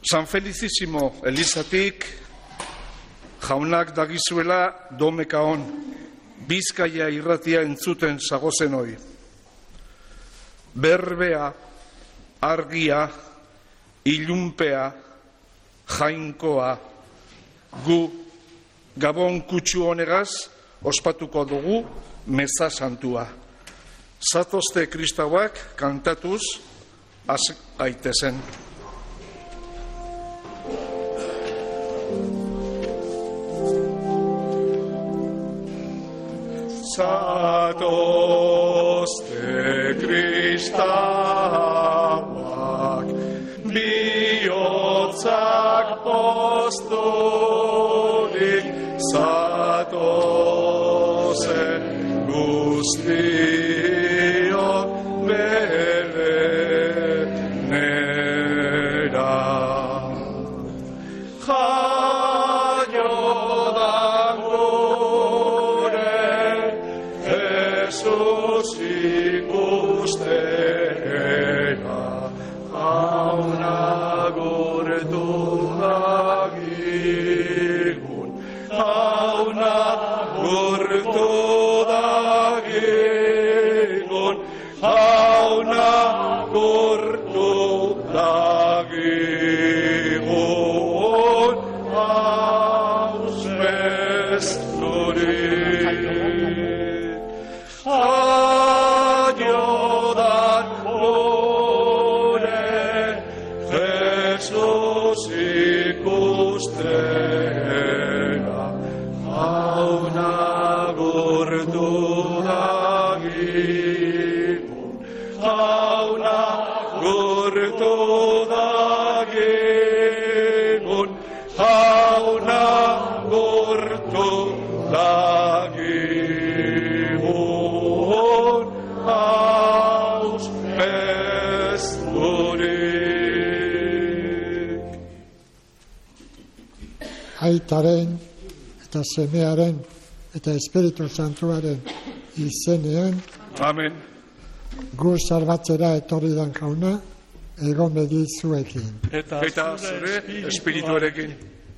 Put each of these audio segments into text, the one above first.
San Felicissimo Elizatik, jaunak dagizuela domeka on, Bizkaia irratia entzuten zagozen hoi. Berbea, argia, ilunpea, jainkoa, gu Gabon kutsu honegaz ospatuko dugu meza santua. Zatozte kristauak kantatuz has gaitezen. Zatozte kristauak bihotzak posturik, zatozen guztiok belenera. Jaio da gure Jesus ikustera, jauna gortu dagigun, jauna gortu dagigun, jauna gortu dagigun, hausmesturik. Jaio da gure Jesus ikustera, jauna gortu dagigun, jauna gortu dagigun, jauna gortu dagigun, hausmesturik. Aitaren eta semearen eta Espiritu Santuaren izenean, Amen. gu salbatzera etorri dan jauna, egon bedi zuekin. Eta zure espirituarekin.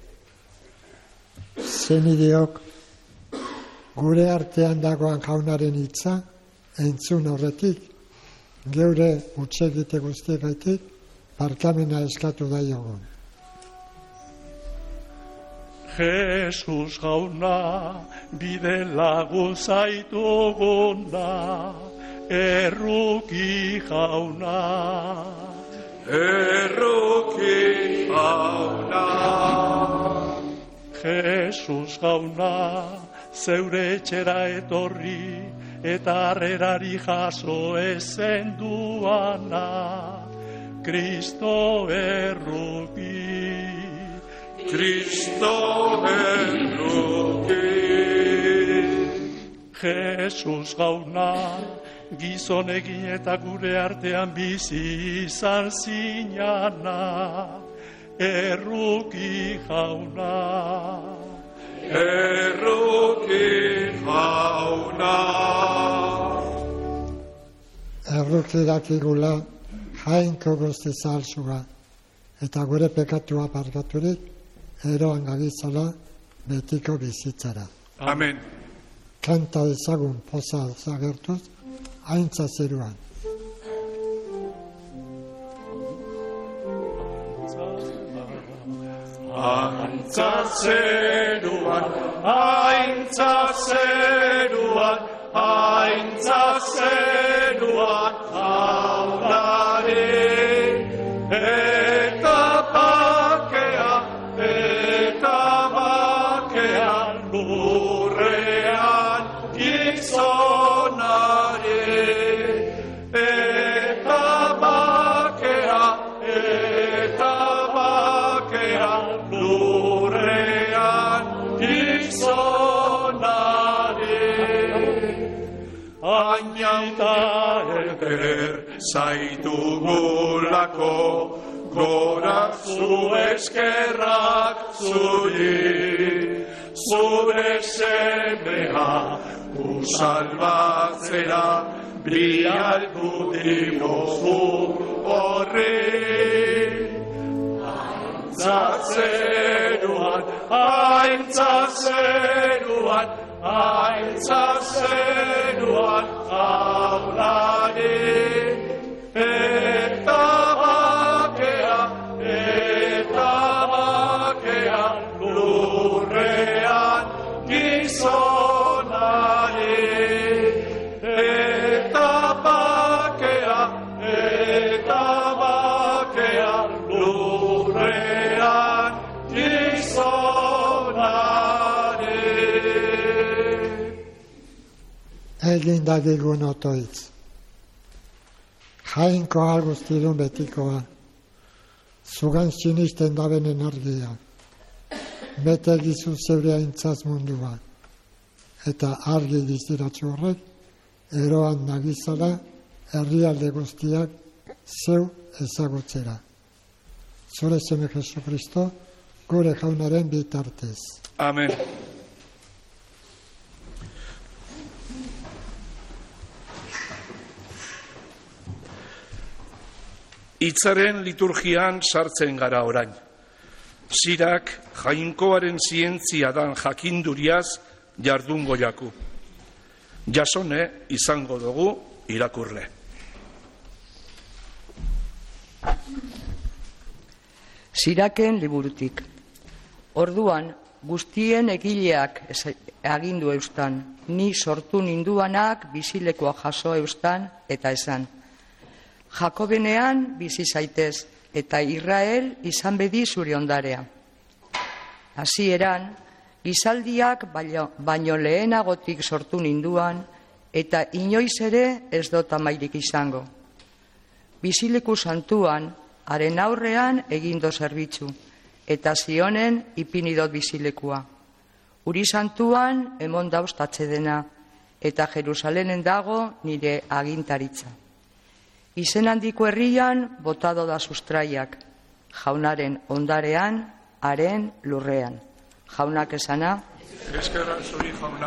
Zenideok, gure artean dagoan jaunaren hitza, entzun horretik, geure hutsegite guztiegaitik, barkamena eskatu daiogun. Jesus jauna, bide lagun zaituguna, erruki jauna. Erruki jauna. Jesus jauna, zeure etxera etorri, eta harrerari jaso ezen duana, Kristo erruki. Kristo erruki. Jesus jauna, gizon egin eta gure artean bizi izan zinana, erruki jauna. Erruki jauna. Erruki dakigula jainko guzti zahaltsuga, eta gure pekatua parkaturik, eroan gabizala betiko bizitzara. Amen. Kanta dezagun poza zagertuz, haintza zeruan. Haintza zeruan, haintza zeruan, haintza zeruan, jaunari, eta bakea, lurrean gizonari, eta bakea, lurrean gizonari. Ainaita eder zaitugulako, gora zu eskerrak zuri, zure semea salbatzera, bialku diguzu horri. zeruan, aintza zeruan, jaunari, eta bakea, lurrean gizonari, eta bakea, lurrean gizonari. Egin dagigun otoitz. Jainkoa guztirun betikoa, zugan sinisten dabenen argia, bete gizu zeure aintzaz mundua, eta argi diziratzu horrek, eroan nagizala, herrialde guztiak zeu ezagutzera. Zure seme Jesu Kristo, gure jaunaren bitartez. Amen. Hitzaren liturgian sartzen gara orain. Zirak jainkoaren zientzia dan jakinduriaz jardungo jaku. Jasone izango dugu irakurle. Ziraken liburutik. Orduan, guztien egileak agindu eustan, ni sortu ninduanak bizilekoa jaso eustan eta esan. Jakobenean bizi zaitez, eta Israel izan bedi zure ondarea. Hasieran, gizaldiak baino lehenagotik sortu ninduan, eta inoiz ere ez dut amairik izango. Bizileku santuan, haren aurrean egindo zerbitzu, eta Zionen ipinidot bizilekua. Uri santuan emon dauztatze dena, eta Jerusalenen dago nire agintaritza. Izen handiko herrian botado da sustraiak, jaunaren ondarean, haren lurrean. Jaunak esana. Eskerra zuri jauna.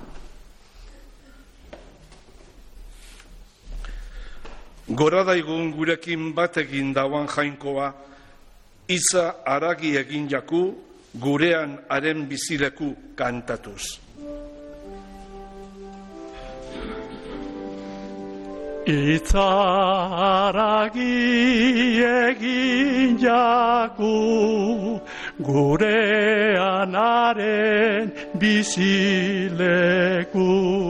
Gora daigun gurekin batekin dauan jainkoa, hitza haragi egin jaku, gurean haren bizileku kantatuz. Itzaragi egin jaku, gurean haren bizileku.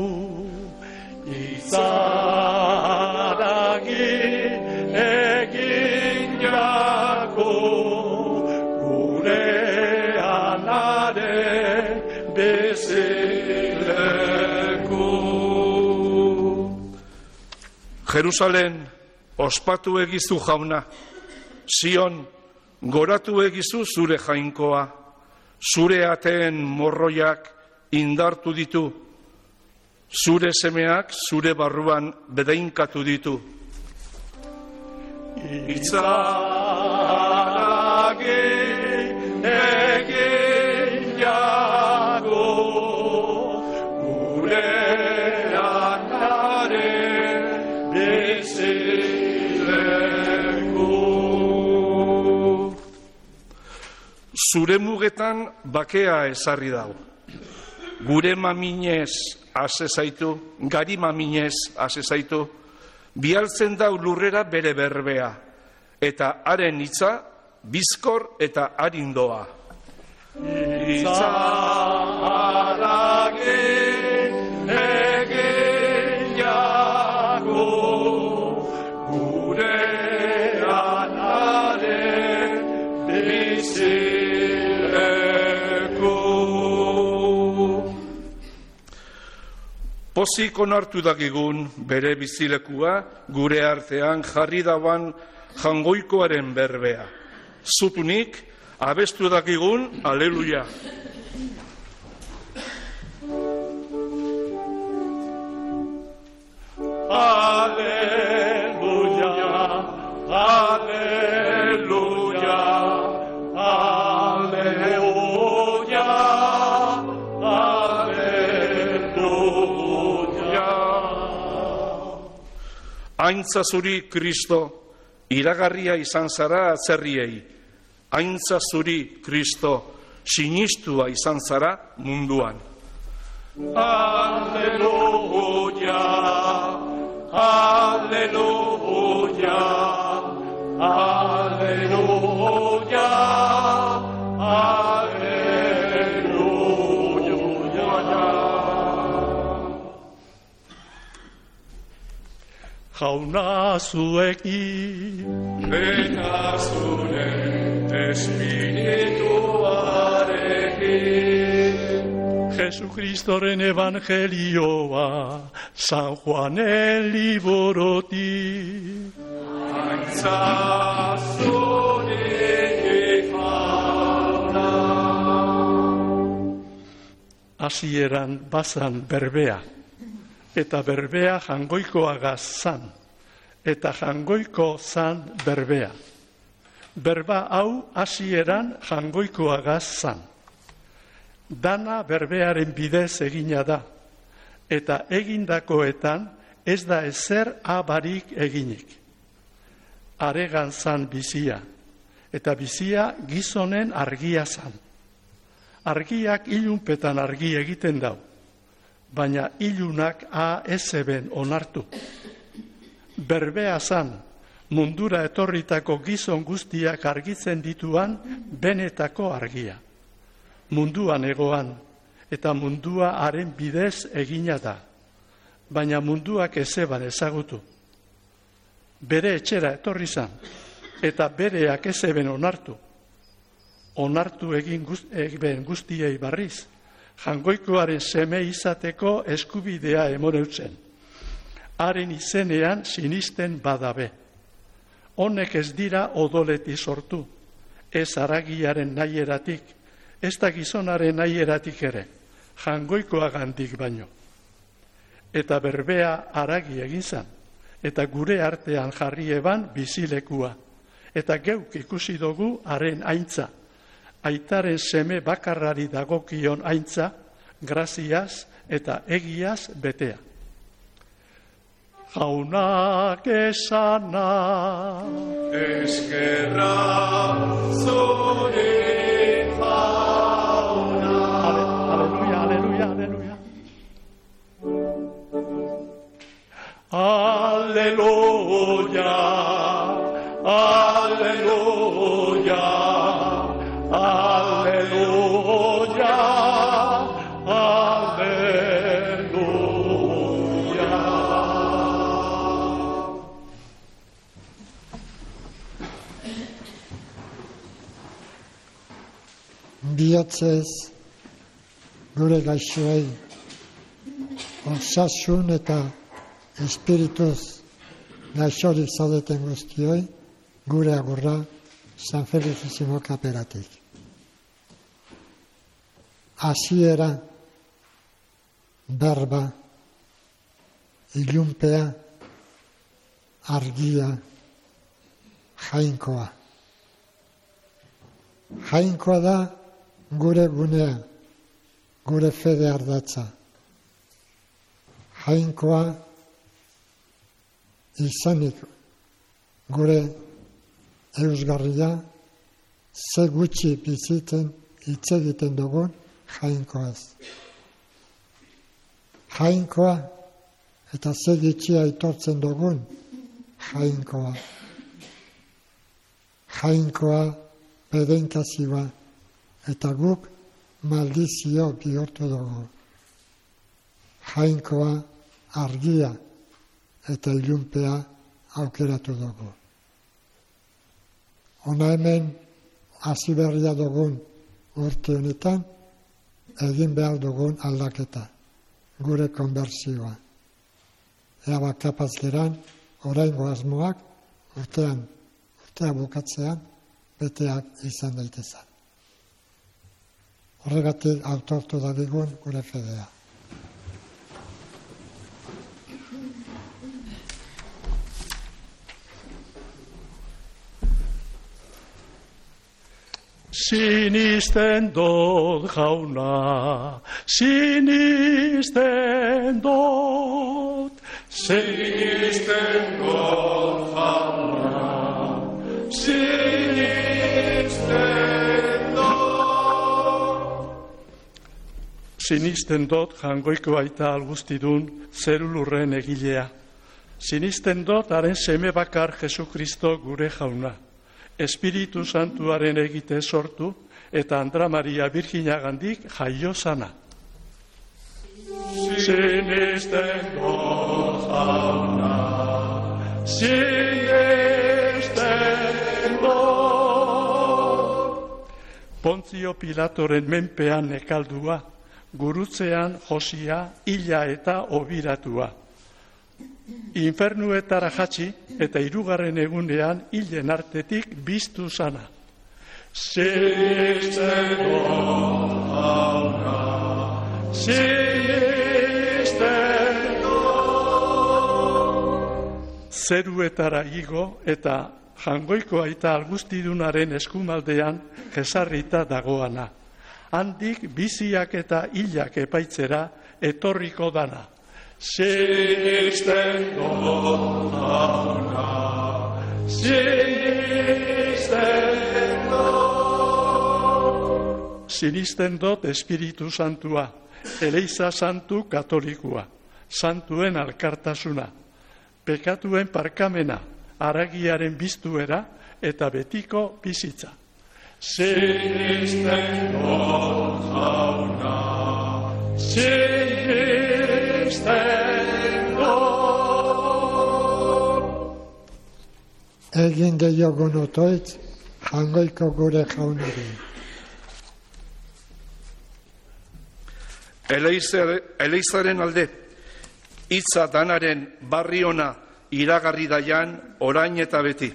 Itzaragi egin jaku, gurean haren bizileku. Jerusalem, ospatu egizu jauna, Zion, goratu egizu zure jainkoa, zure ateen morroiak indartu ditu, zure semeak zure barruan bedeinkatu ditu. Itzaragi egin jaku, gurean haren bizileku. Zure mugetan bakea ezarri dago. Gure maminez ase zaitu, gari maminez ase zaitu, bialtzen dau lurrera bere berbea, eta haren hitza bizkor eta arindoa. Itzaragi egin jaku, gurean haren bizileku. Pozik onartu dagigun bere bizilekua, gure artean jarri dauan jangoikoaren berbea. Zutunik, abestu dakigun, aleluia. Aleluia, aleluia, aleluia, aleluia. Aintza zuri, Kristo, iragarria izan zara atzerriei. Aintza zuri, Kristo, sinistua izan zara munduan. Alleluia, alleluia, alleluia, alleluia. Jauna zuekin, Eta zure espirituarekin, Jesukristoren evangelioa, San Juanen liborotik. aintza zure jauna. Hasieran bazan berbea, eta berbea jangoikoagaz zan, eta jangoiko zan berbea. Berba hau hasieran jangoikoagaz zan. Dana berbearen bidez egina da, eta egindakoetan ez da ezer abarik eginik. Aregan zan bizia, eta bizia gizonen argia zan. Argiak ilunpetan argi egiten dau, baina ilunak ez eben onartu. Berbea zan, mundura etorritako gizon guztiak argitzen dituan benetako argia. Munduan egoan, eta mundua haren bidez egina da, baina munduak ezeban ezagutu. Bere etxera etorri zan, eta bereak ezeben onartu. Onartu egin guztiei barriz, jangoikoaren seme izateko eskubidea emoneutzen. Haren izenean sinisten badabe. Honek ez dira odoleti sortu, ez haragiaren nahieratik, ez da gizonaren nahieratik ere, jangoikoagandik baino. Eta berbea haragi egin zan, eta gure artean jarri eban bizilekua, eta geuk ikusi dugu haren aintza, aitaren seme bakarrari dagokion aintza, graziaz eta egiaz betea. Jaunak esana, Eskerra zure jauna. aleluia, aleluia, aleluia. Alleluia, alleluia, alleluia, alleluia. Bihotzez gure gaixoei osasun eta espirituz gaixorik zaudeten guztioi gure agurra San Felicissimo kaperatik. Hasiera, berba, ilunpea, argia, jainkoa. Jainkoa da gure gunea, gure fede ardatza. Jainkoa izanik gure eusgarria, ze gutxi bizitzen hitz egiten dugun jainkoaz. Jainkoa eta ze gutxi aitortzen dugun jainkoa. Jainkoa bedenkazioa eta guk maldizio bihurtu dugu. Jainkoa argia eta ilunpea aukeratu dugu. Hona hemen hasi berria dugun urte honetan egin behar dugun aldaketa, gure konbertsioa. Ea kapaz geran, oraingo asmoak urtea bukatzean beteak izan daitezan. Horregatik autortu dadigun gure fedea. Sinisten dut jauna, sinisten dut, Sinisten dut jauna, sinisten Sinisten dut Jangoiko Aita Algustidun zerulurren egilea. Sinisten dut haren seme bakar Jesukristo gure jauna. Espiritu Santuaren egite sortu eta Andra Maria Birjinagandik jaio zana. Sinisten dut jauna, sinisten dut. Pontzio Pilatoren menpean nekaldua, gurutzean josia, hila eta obiratua. Infernuetara jatsi eta 3. egunean hilen artetik biztu zana. Sinisten dut jauna, sinisten dut. Zeruetara igo eta Jangoiko Aita Algustidunaren eskumaldean jesarrita dagoana. Handik biziak eta hilak epaitzera etorriko dana. Sinisten dut jauna, sinisten dut. Sinisten dut Espiritu Santua, Eleiza Santu Katolikua, Santuen alkartasuna, pekatuen parkamena, haragiaren biztuera eta betiko bizitza. Sinisten dut jauna, sinisten dut. Egin diogun otoitz, Jangoiko gure jaunari. Eleizaren alde, hitza danaren barri ona iragarri daian orain eta beti.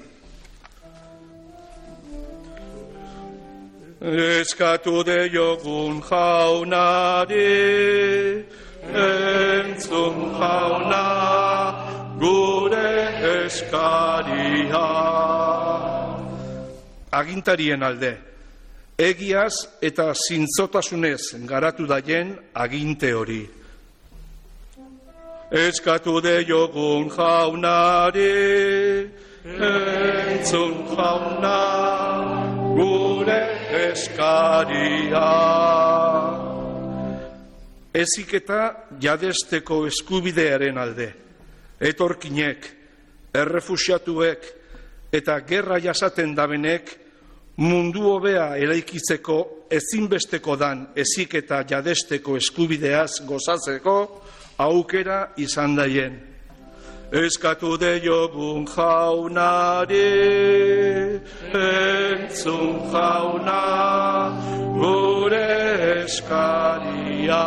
Eskatu diogun jaunari, entzun jauna, gure eskaria. Agintarien alde, egiaz eta zintzotasunez garatu daien aginte hori. Eskatu diogun jaunari, entzun jauna, gure eskaria. Heziketa jadesteko eskubidearen alde, etorkinek, errefuxiatuek eta gerra jasaten dabenek mundu hobea eraikitzeko ezinbesteko dan heziketa jadesteko eskubideaz gozatzeko aukera izan daien. Eskatu diogun jaunari, entzun jauna, gure eskaria.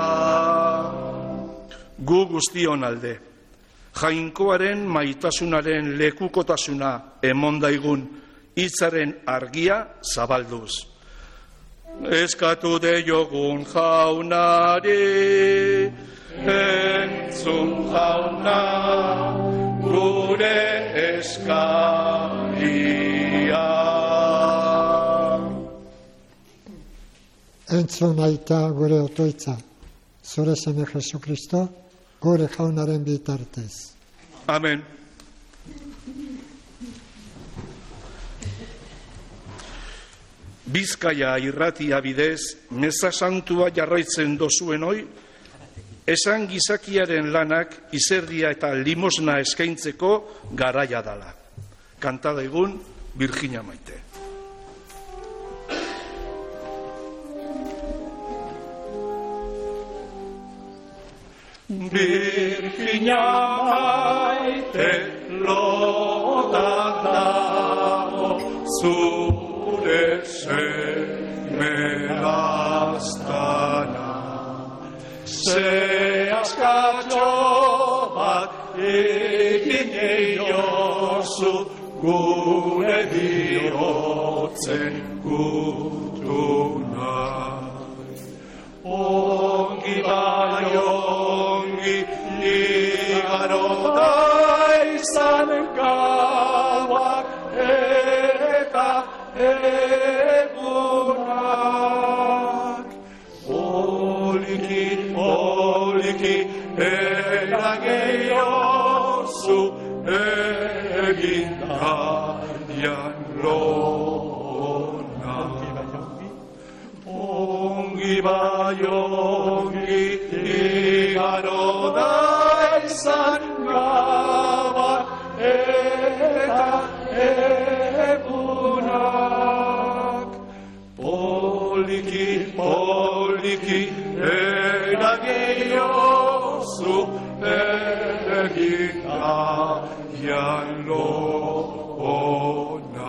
Gu guztion alde, jainkoaren maitasunaren lekukotasuna emondaigun hitzaren argia zabalduz. Eskatu diogun jaunari, entzun jauna, gure eskaria. Entzun Aita gure otoitza, zure seme Jesukristo, gure jaunaren bitartez. Amen. Bizkaia irratia bidez, meza santua jarraitzen dozuen hoi, esan gizakiaren lanak izerdia eta limosna eskaintzeko garaia dala. Kanta daigun Virginia Maite. Virginia Maite lotan dago zure seme lastana. Ze askatxo bat egin eiozu gure bihotzen gutuna. Ongi bai ongi igaro da izan gauak eta egunak. Poliki erageiozu egindarian lona. Ongi ongi bai ongi, igaro da izan gabar eta egunak. Poliki, poliki, eragiozu egin aian lona.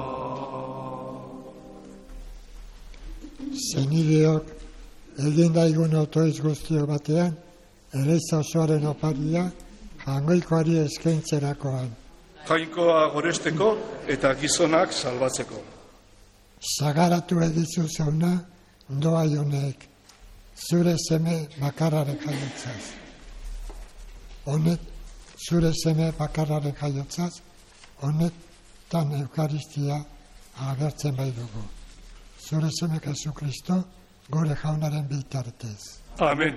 Zenideok, egin daigun autoiz guztio batean, ereiza osoaren oparia, jangoikoari eskaintzerakoan. Jainkoa goresteko eta gizonak salbatzeko. Sagaratu edizu zauna, doa joneek, zure seme bakarraren jaiotzaz. Honet, zure seme bakarraren jaiotzaz, honetan Eukaristia agertzen bai dugu. Zure seme Jesu Kristo, gure jaunaren bitartez. Amen.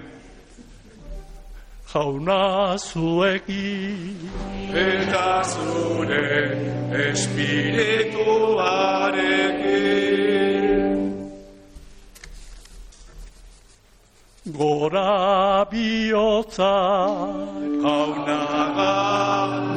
Jauna zuekin, Eta zure espirituarekin. gora bihotzak, Jaunagan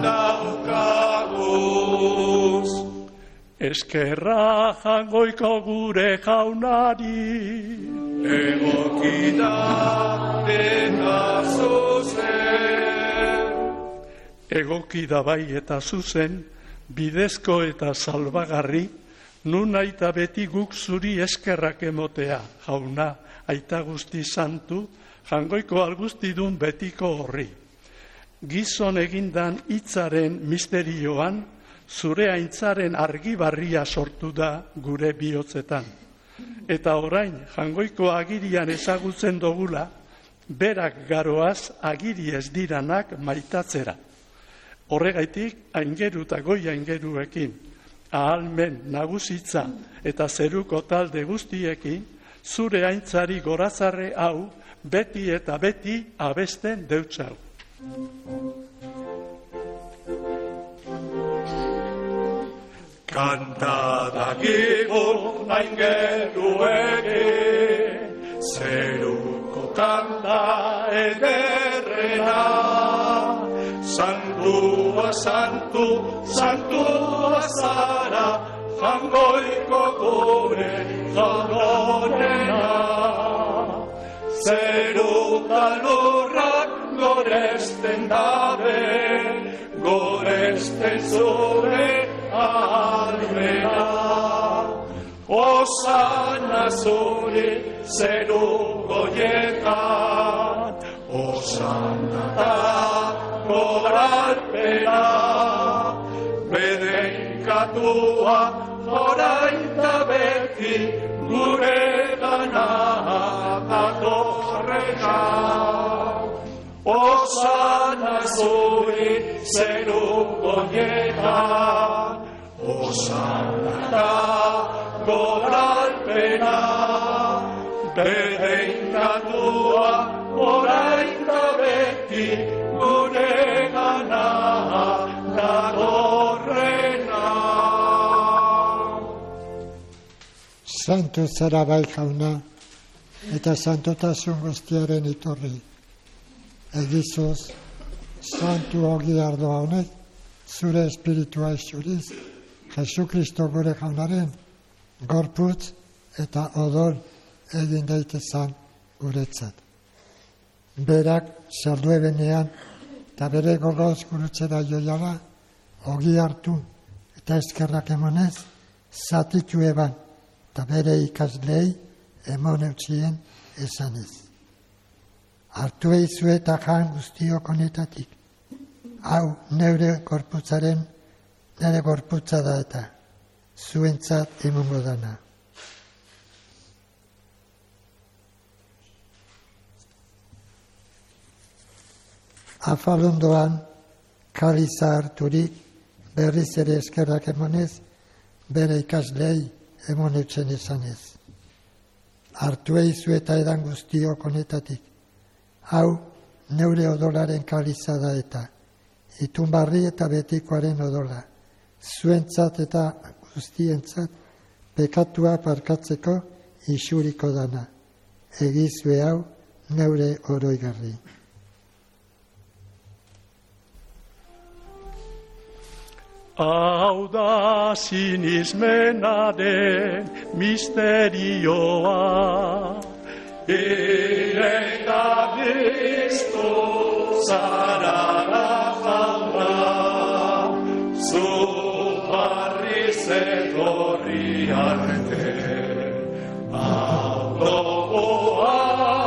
daukaguz. eskerra jangoiko gure jaunari, Egokita eta zuzen. egokida bai eta zuzen, bidezko eta salbagarri, nun aita beti guk zuri eskerrak emotea, jauna, aita guzti santu, jangoiko algustidun betiko horri. Gizon egindan hitzaren misterioan, zure aintzaren argibarria sortu da gure bihotzetan. Eta orain, jangoiko agirian ezagutzen dogula, berak garoaz agiri ez diranak maitatzera. Horregaitik, aingeru eta goi aingeruekin, ahalmen nagusitza eta zeruko talde guztiekin, zure aintzari gorazarre hau beti eta beti abesten deutzau. Kanta dakigu aingeruekin, zeruko kanta ederrena. Santua, santu, santua zara, jangoiko gure jagorena. Zeruta lurrak goresten dabe, goresten zure almena. Osana zuri zeru goietan, osana da goralpena. Bedenkatua orain da beti gure gana datorrena. Osana zuri zeru goietan, osana da goralpena. Bedenkatua orain da beti gure gana datorrena. Santu zara bai jauna, eta santotasun guztiaren iturri. Egizuz, santu ogi ardoa honek, zure espiritua isuriz, Jesu Kristo gure jaunaren, gorputz eta odol egin daitezan guretzat. Berak salduebenean eta bere gogoz gurutzera joiala, ogi hartu eta eskerrak emonez, zatitu eban eta bere ikaslei emon eutsien esanez. Hartu eizu eta jan guztiok honetatik. Hau neure gorputzaren, nire gorputza da eta zuentzat emongo dana. Afalondoan kaliza harturik berriz ere eskerrak emonez, bere ikaslei emon eutzen esanez. Hartu eizu eta edan guztiok honetatik. Hau neure odolaren kaliza da eta itunbarri eta betikoaren odola. Zuentzat eta guztientzat pekatua parkatzeko isuriko dana. egizue hau neure oroigarri. Hau da sinismenaren misterioa, Eta biztu zarara jauna, zu barriz etorri arte, autogoa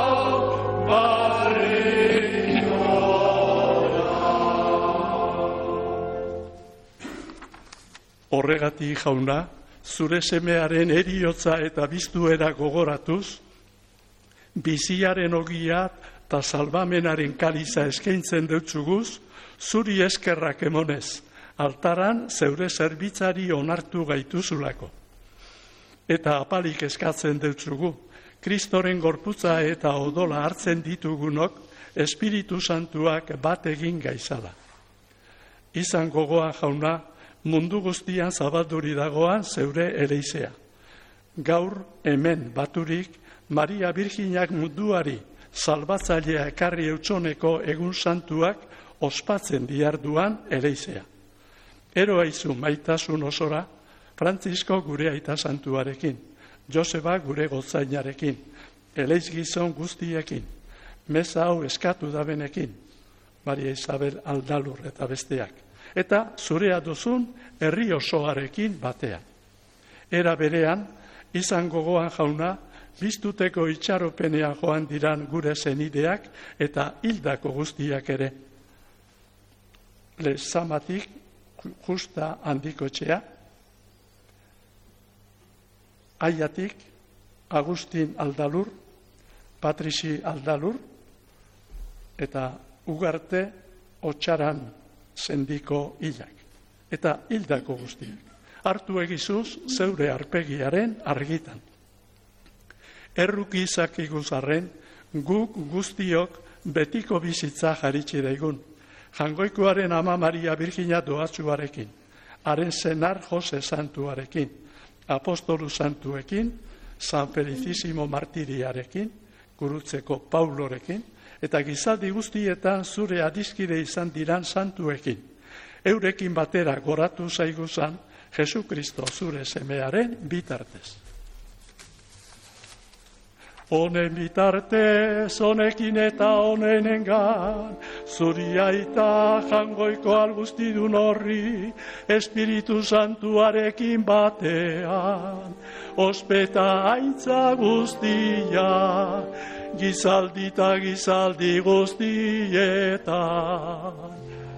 Horregatik, jauna, zure semearen eriotza eta biztuera gogoratuz, biziaren ogia eta salbamenaren kaliza eskaintzen deutzuguz, zuri eskerrak emonez, altaran zeure zerbitzari onartu gaituzulako. Eta apalik eskatzen deutzugu, Kristoren gorputza eta odola hartzen ditugunok, Espiritu Santuak bat egin gaizala. Izan gogoa, jauna, mundu guztian zabalduri dagoan zeure eleizea. Gaur hemen baturik, Maria Birginak munduari salbatzailea ekarri eutsoneko egun santuak ospatzen diarduan eleizea. Ero aizu maitasun osora, Frantzisko gure aita santuarekin, Joseba gure gotzainarekin, eleiz gizon guztiekin, meza hau eskatu dabenekin, Maria Isabel Aldalur eta besteak, eta zurea duzun herri osoarekin batean. Era berean, izan gogoan, jauna, biztuteko itxaropenean joan diran gure zenideak eta hildako guztiak ere. Lezamatik Justa Handikotxea, Aiatik Agustin Aldalur, Patrizi Aldalur, eta Ugarte Otxaran Sendiko hilak, eta hildako guztiak. Hartu egizuz zeure arpegiaren argitan. Erruki izakiguz arren, guk guztiok betiko bizitza jaritsi daigun. Jangoikoaren ama Maria Birgina doatzuarekin, haren senar Jose Santuarekin, apostolu santuekin, San Felicissimo Martiriarekin, Gurutzeko Paulorekin, eta gizaldi guztietan zure adiskide izan diran santuekin. Eurekin batera goratu zaiguzan, Jesu Kristo zure semearen bitartez. Honen bitartez, honekin eta honenengan, zuri aita jangoiko algustidun horri, Espiritu Santuarekin batean, ospeta aintza guztia, gizaldi eta gizaldi guztietan.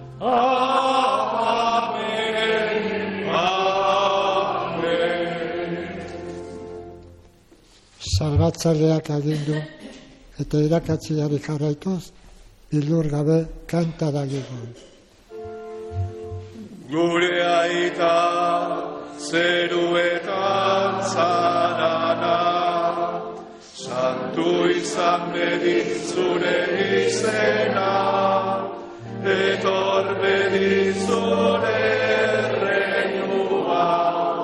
Amen. Salbatzaileak agindu eta irakatziari jarraituz, bilur gabe kanta dagigun. Gure aita zeruetan zarana, santu izan beditzure izena, etor beditzure reinua,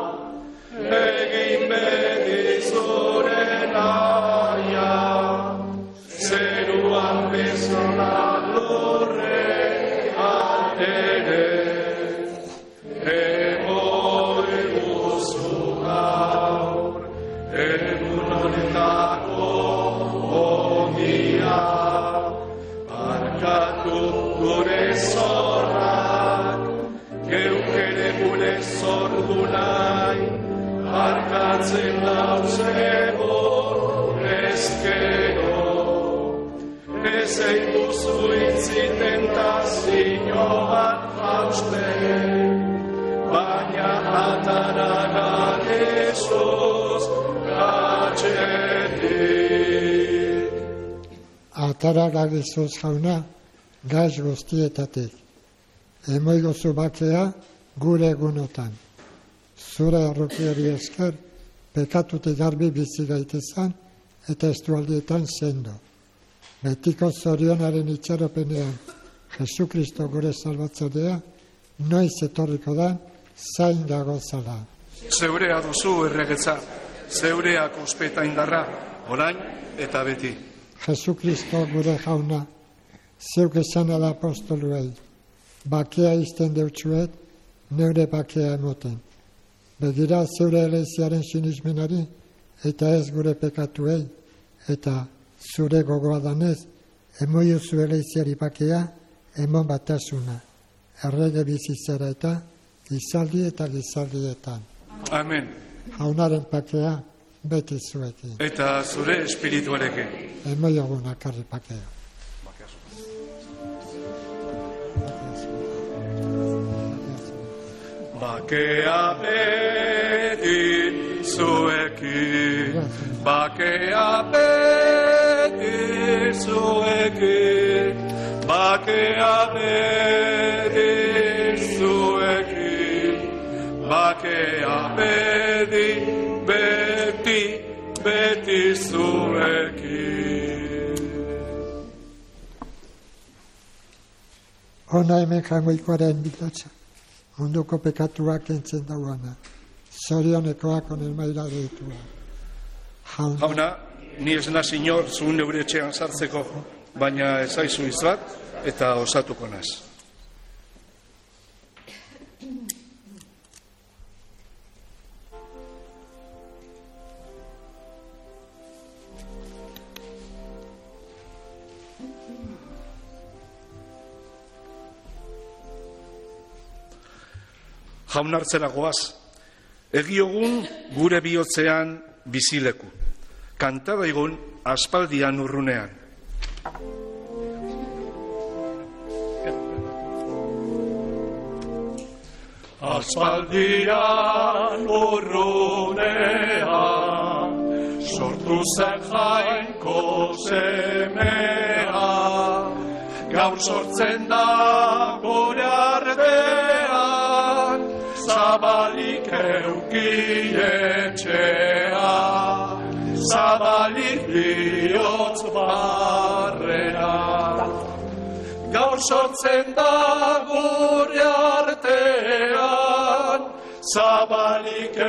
egin beditzure naia, zeruan bezala lurre atere, emoi guzu gaur, egun honetako ogia, barkatu gure zorrak, geukere gure zordu nahi, barkatzen dauzego ezkero, ez eituzu itziten tazio bat jausten, baina ataragan Jesús gatxetik. Ataragan Jesús jauna, gaz guztietatik. Emoigozu bakea gure egunotan. Zure errukiari esker, pekatutik garbi bizi gaitezan eta estualdietan sendo. Betiko zorionaren itxaropenean, Jesu Kristo gure salbatzailea, noiz etorriko da, zain dagozala. Zeurea duzu erregetza, zeureak ospeta indarra, orain eta beti. Jesu Kristo gure jauna, zeuk esan ala apostoluei, bakea izten deutsuet, neure bakea emoten. Begira zeure eleziaren sinismenari, eta ez gure pekatuei, eta zure gogoa danez, emoio zu eleziari bakea, emon batasuna. Errege bizizera eta gizaldi eta gizaldietan. Amen. Jaunaren bakea beti zuekin. Eta zure espirituarekin. Emoio gunakarri bakea. Bakea beti zuekin, bakea beti zuekin, bakea beti zuekin, bakea beti, beti zuekin. Hona hemen jangoikoaren bilotza. Munduko pekatuak entzen dauana. Zorionekoak onen maila deitua. Jauna, ni ez naz inor zuen neure etxean sartzeko, baina ezaizu izbat eta osatuko naz. Jaunartzera goaz, egiogun gure bihotzean bizileku, kantabaigun aspaldian urrunean. Aspaldian urrunean, sortu zen jainko semea, gaur sortzen da gure artean, zabalik eukietxea, zabalik bihotz barrena. Gaur sortzen da gure artean, zabalik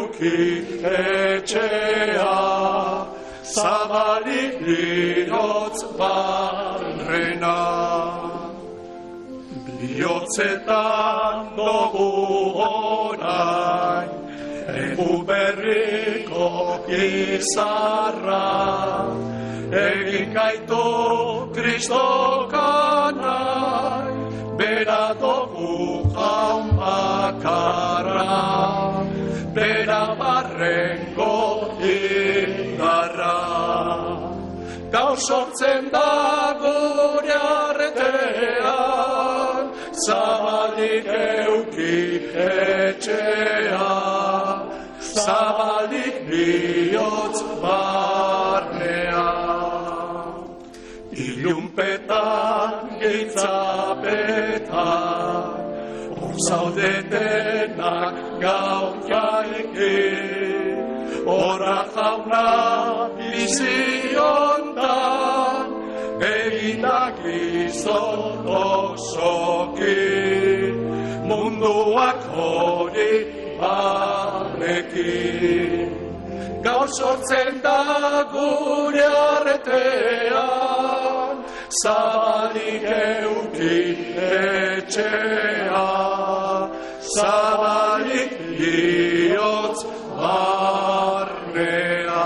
eukietxea, zabalik bihotz barrena. Bihotzetan dugu orain, egu berriko izarra, egin gaitu Kristokanai, bera dugu jaun bakarra, bera barrengo indarra. Gaur sortzen da gure artean, zabalik eukietxea, zabalik bihotz barnea. Ilunpetan gitzapetan, hor zaudetenak gaur jaiki, horra jauna bizi ondan, eginak izan osoki, munduak hori barnekin. Gaur sortzen da gure artean, zabalik eukietxea, zabalik bihotz barnea.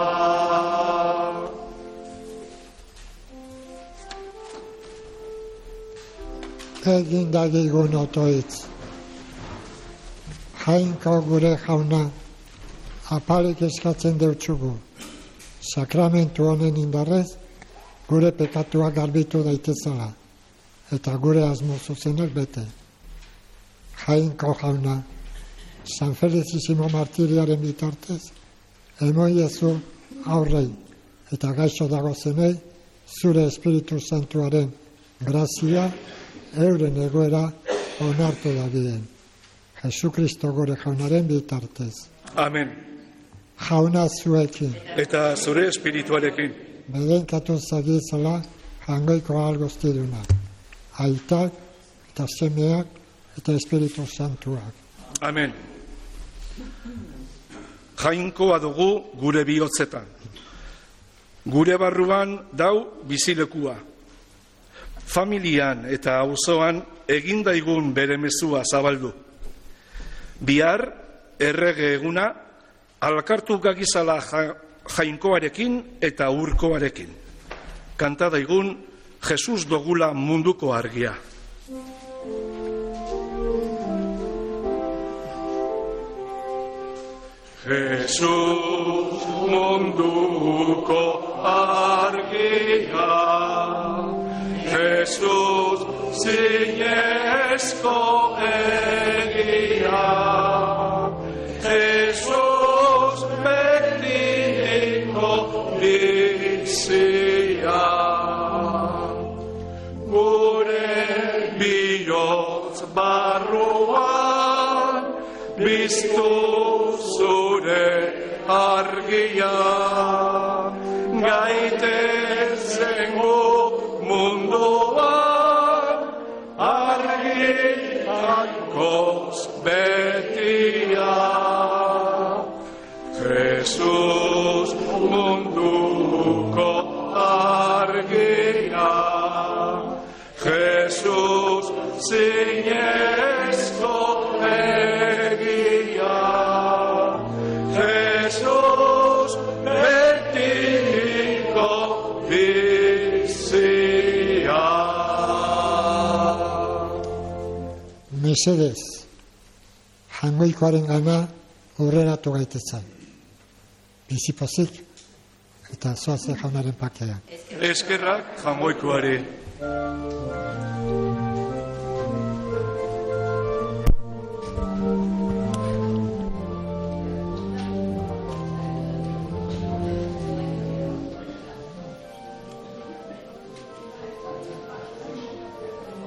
Egin dagigun otoitz. Jainko gure jauna, apalik eskatzen deutsugu. Sakramentu honen indarrez, gure pekatua garbitu daitezala, eta gure asmo zuzenak bete. Jainko jauna, San Felicissimo martiriaren bitartez, emoiezu aurrei eta gaixo dagozenei zure Espiritu Santuaren grazia euren egoera onartu dabien. Jesu Kristo gure jaunaren bitartez. Amen. Jauna zuekin. Eta zure espirituarekin. Bedenkatu zagizala jangoiko algoztiduna. Aitak eta semeak eta Espiritu Santuak. Amen. Jainkoa dugu gure bihotzetan. Gure barruan dau bizilekua. Familian eta auzoan egindaigun bere mezua zabaldu. Bihar, errege eguna, alkartu gagizala jainkoarekin eta urkoarekin. Kanta daigun, Jesus dogula munduko argia. Jesus munduko argia, Jesus zinezko egia, Jesus betiko bizia. Gure bihotz barruan biztu zure argia, gaitezen munduan argiakoz betia. Jesus munduko argia, Jesus zinezko egia, Jesus betiko bizia. Mesedez, jangoikoaren gana aurreratu gaitezen. Bizipozik eta zoazen jaunaren pakean. Eskerrak jangoikoari.